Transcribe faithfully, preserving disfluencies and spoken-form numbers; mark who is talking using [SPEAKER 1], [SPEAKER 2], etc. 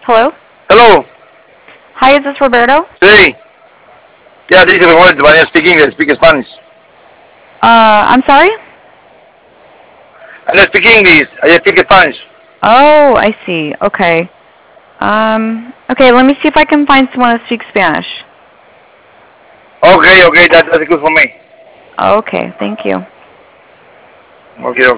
[SPEAKER 1] Hello?
[SPEAKER 2] Hello.
[SPEAKER 1] Hi, is this Roberto?
[SPEAKER 2] Sí. Ya, dice mejor, te a speak English, speak Spanish.
[SPEAKER 1] Uh, I'm sorry?
[SPEAKER 2] I don't speak English, I speak Spanish.
[SPEAKER 1] Oh, I see. Okay. Um, okay, let me see if I can find someone who speaks Spanish.
[SPEAKER 2] Okay, okay, that, that's good for me.
[SPEAKER 1] Okay, thank you.
[SPEAKER 2] Okay, okay.